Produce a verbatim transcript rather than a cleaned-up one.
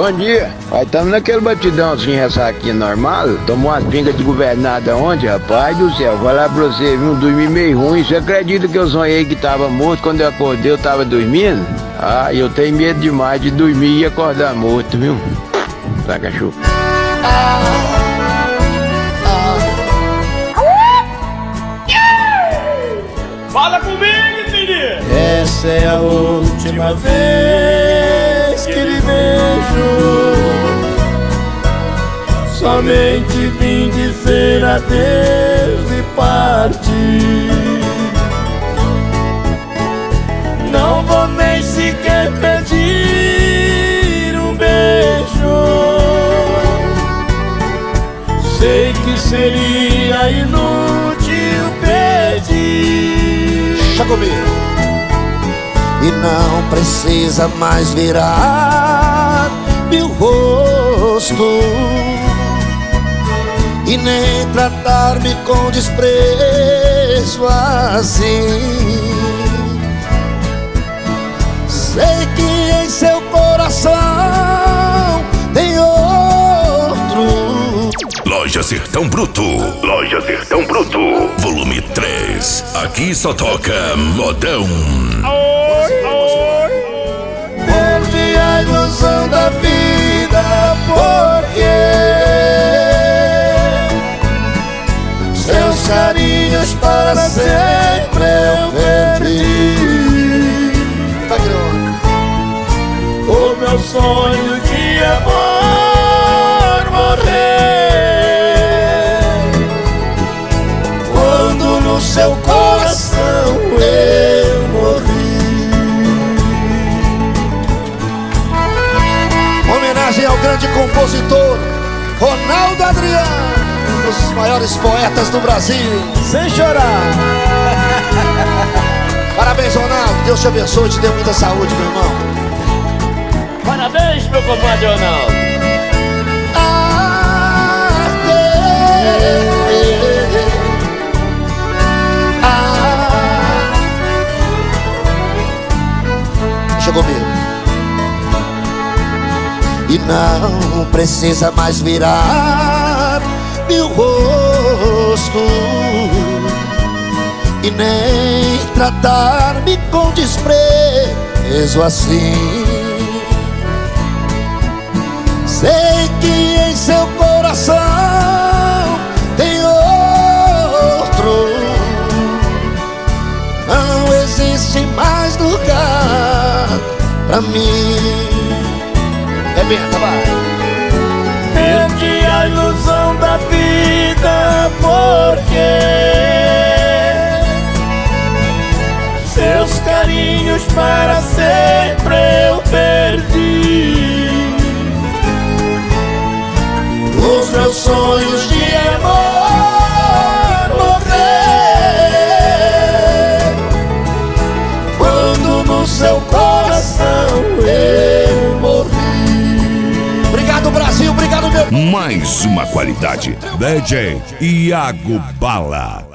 bom dia. Aí estamos naquele batidãozinho, ressaquinha normal. Tomou umas pingas de governada ontem, rapaz do céu. Vou lá pra você, viu? Dormi meio ruim. Você acredita que eu sonhei que tava morto? Quando eu acordei, eu tava dormindo? Ah, eu tenho medo demais de dormir e acordar morto, viu? Tá, cachorro? Fala comigo, menino! Essa é a última vez que lhe vejo. Somente vim dizer adeus e partir. Não vou nem sequer pedir um beijo. Sei que seria inútil pedir. Deixa comigo. E não precisa mais virar meu rosto e nem tratar-me com desprezo assim. Sei que em seu coração tem outro. Loja Sertão Bruto. Loja Sertão Bruto. Volume três. Aqui só toca modão. Oi, oi. Perdi a ilusão da vida porque seus carinhos para sempre eu perdi. Tá grande. O meu sonho de amor morrer quando no seu coração eu morri. Homenagem ao grande compositor Ronaldo Adriano, um dos maiores poetas do Brasil. Sem chorar. Parabéns, Ronaldo. Deus te abençoe e te dê muita saúde, meu irmão. Parabéns, meu compadre Ronaldo. Ah, é, ah. Deixa comigo. E não precisa mais virar meu rosto e nem tratar-me com desprezo assim. Sei que em seu coração tem outro. Não existe mais lugar pra mim. Rebenta, vai. Perdi a ilusão da vida porque seus carinhos para sempre eu perdi. Os meus sonhos de amor morrer quando no seu coração eu morri. Obrigado, Brasil. Obrigado, meu. Mais uma qualidade. D J Iago Bala.